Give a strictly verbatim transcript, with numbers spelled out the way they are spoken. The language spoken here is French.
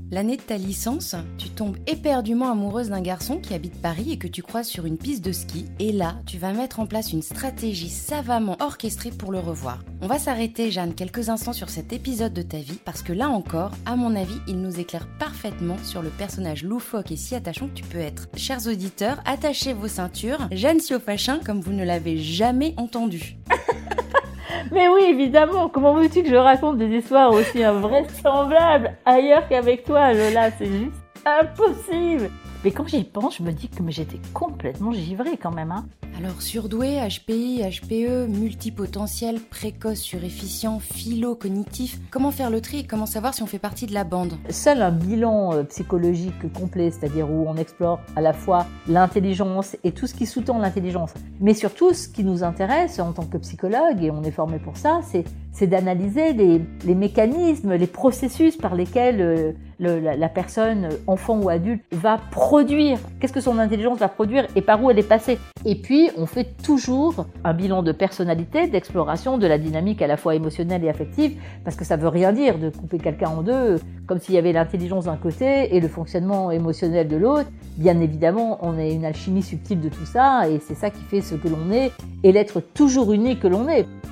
L'année de ta licence, tu tombes éperdument amoureuse d'un garçon qui habite Paris et que tu croises sur une piste de ski. Et là, tu vas mettre en place une stratégie savamment orchestrée pour le revoir. On va s'arrêter, Jeanne, quelques instants sur cet épisode de ta vie parce que là encore, à mon avis, il nous éclaire parfaitement sur le personnage loufoque et si attachant que tu peux être. Chers auditeurs, attachez vos ceintures. Jeanne Siofachin, comme vous ne l'avez jamais entendu. Mais oui, évidemment, comment veux-tu que je raconte des histoires aussi invraisemblables ailleurs qu'avec toi, Lola? C'est juste impossible. Mais quand j'y pense, je me dis que j'étais complètement givrée quand même. Hein. Alors surdoué, H P I, H P E, multipotentiel, précoce, surefficient, philo-cognitif, comment faire le tri et comment savoir si on fait partie de la bande? Seul un bilan psychologique complet, c'est-à-dire où on explore à la fois l'intelligence et tout ce qui sous-tend l'intelligence, mais surtout ce qui nous intéresse en tant que psychologue, et on est formé pour ça, c'est, c'est d'analyser les, les mécanismes, les processus par lesquels euh, le, la, la personne, enfant ou adulte, va produire. Qu'est-ce que son intelligence va produire et par où elle est passée. Et puis, on fait toujours un bilan de personnalité, d'exploration de la dynamique à la fois émotionnelle et affective, parce que ça veut rien dire de couper quelqu'un en deux, comme s'il y avait l'intelligence d'un côté et le fonctionnement émotionnel de l'autre. Bien évidemment, on est une alchimie subtile de tout ça, et c'est ça qui fait ce que l'on est, et l'être toujours unique que l'on est.